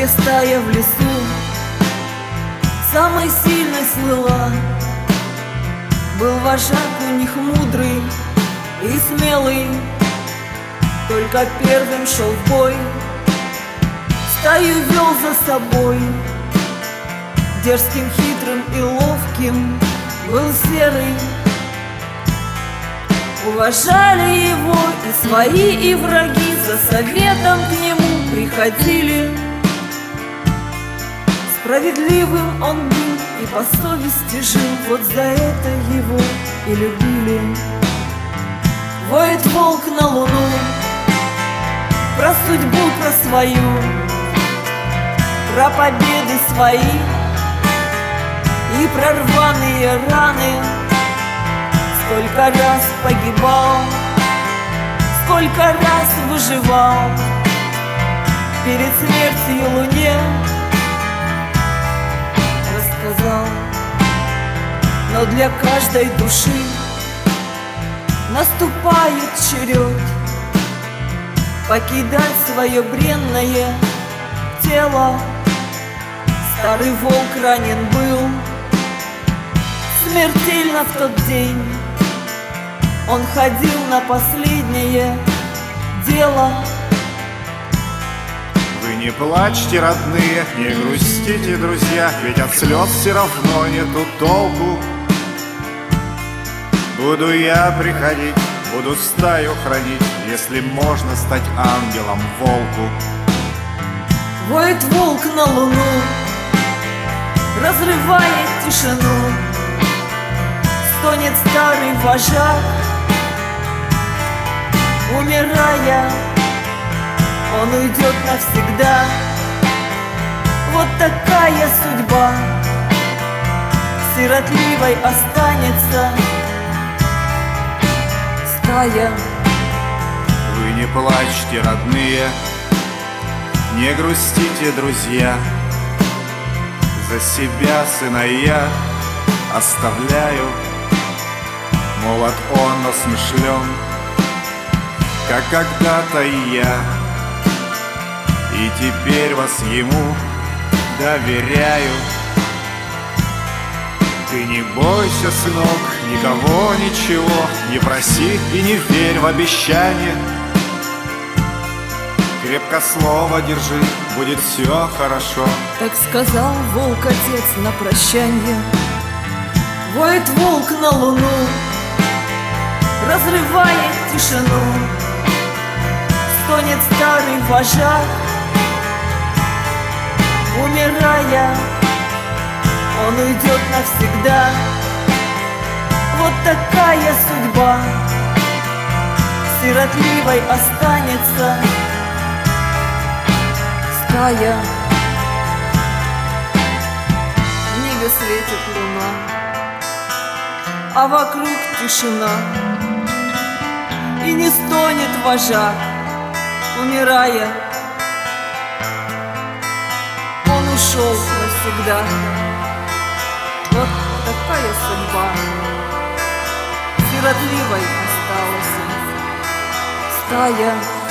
Волчья стая в лесу самой сильной слыла. Был вожак у них мудрый и смелый, только первым шел в бой, стаю вел за собой. Дерзким, хитрым и ловким был серый. Уважали его и свои, и враги, за советом к нему приходили. Справедливым он был и по совести жил, вот за это его и любили. Воет волк на луну про судьбу, про свою, про победы свои и про рваные раны. Сколько раз погибал, сколько раз выживал перед смертью луне, рассказал. Но для каждой души наступает черед покидать свое бренное тело. Старый волк ранен был смертельно в тот день. Он ходил на последнее дело. Вы не плачьте, родные, не грустите, друзья, ведь от слез все равно нету толку. Буду я приходить, буду стаю хранить, если можно стать ангелом волку. Воет волк на луну, разрывает тишину. Стонет старый вожак, умирая, он уйдет навсегда. Вот такая судьба, сиротливой останется стая. Вы не плачьте, родные, не грустите, друзья, за себя сына я оставляю. Молод он, но смышлен, как когда-то и я, и теперь вас ему доверяю. Ты не бойся, сынок, никого, ничего, не проси и не верь в обещание. Крепко слово держи, будет все хорошо. Так сказал волк-отец на прощанье. Воет волк на луну, разрывает тишину. Стонет старый вожак, умирая, он уйдет навсегда. Вот такая судьба, сиротливой останется стая. В небе светит луна, а вокруг тишина. И не стонет вожак, умирая, он ушел навсегда. Вот такая судьба, сиротливой осталась стая.